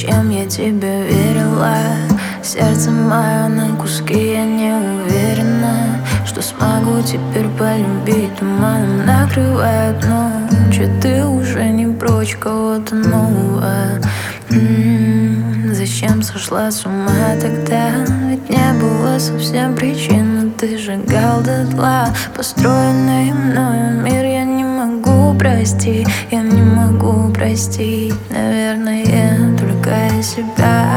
Зачем я тебе верила? Сердце мое на куски, я не уверена, что смогу теперь полюбить. Туманом накрывает ночь, а ты уже не прочь кого-то нового. Зачем сошла с ума тогда? Ведь не было совсем причин, но ты сжигал дотла построенный мною мир. Я не могу простить, я не могу простить, наверное, только я себя.